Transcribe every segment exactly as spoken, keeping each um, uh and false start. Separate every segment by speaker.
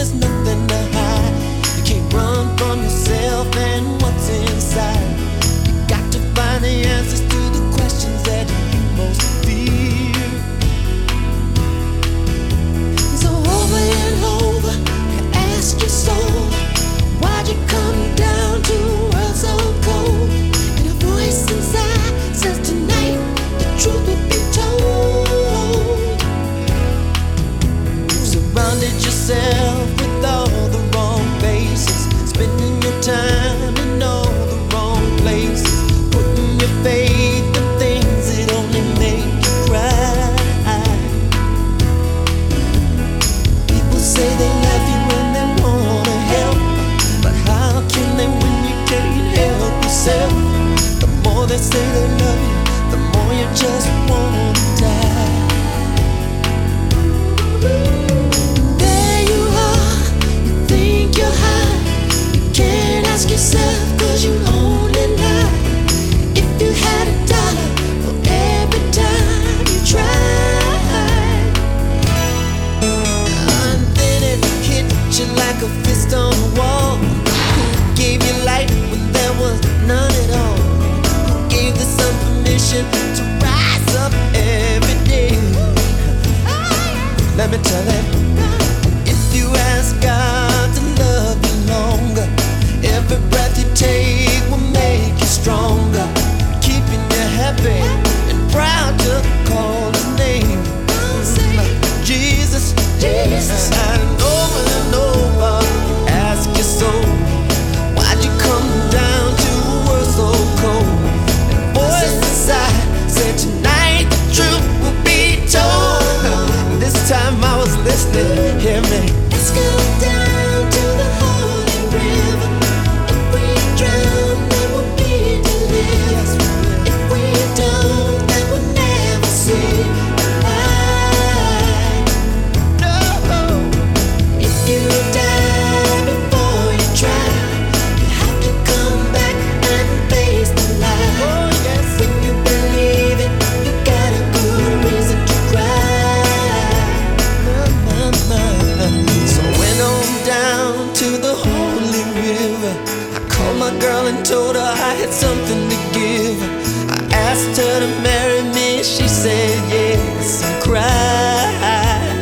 Speaker 1: there's nothing to hide. You can't run from yourself and what's inside. You got to find the answers to the questions that you most fear. So over and over you ask your soul, why'd you come down to a world so cold? And a voice inside says tonight the truth will be told. You surrounded yourself with all the wrong faces, spending your time in all the wrong places, putting your faith in things that only make you cry. People say they love you and they wanna help, but how can they when you can't help yourself? The more they say they love you, the more you just wanna die. There you are, you think you're high. You can't ask yourself cause you only lie. If you had a dollar for every time you tried, and then it hit you like a fist on the wall. Who gave you light when there was none at all? Who gave the sun permission to rise up every day? Let me tell it. If you ask God to love you longer, every breath you take will make you stronger, keeping you happy and proud to call His name. Jesus, Jesus. And over and over you ask your soul, why'd you come down to a world so cold? And a voice inside said tonight the truth will be told. This time I was listening, hear me. Let's go down to the holy river. If we drown, then we'll be delivered. If we don't, then we'll never see the light. No. If you die before you try, you have to come back and face the light. Oh, yes. If you believe it, you got a good reason to cry. So went on down to the holy river. I called my girl and told her I had something to give her. I asked her to marry me, she said yes, and cried.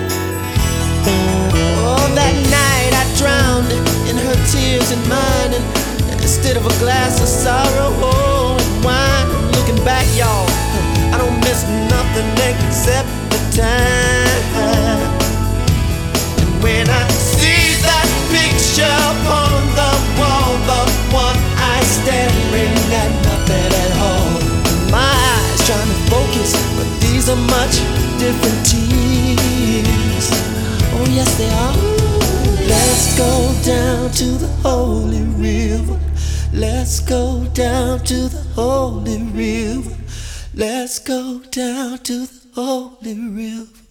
Speaker 1: Oh, that night I drowned in her tears and mine, and instead of a glass of sorrow and wine, I'm looking back, y'all, I don't miss nothing except the time. When I see that picture upon the wall, the one eye staring at nothing at all, my eyes trying to focus, but these are much different tears. Oh yes they are. Let's go down to the holy river. Let's go down to the holy river. Let's go down to the holy river.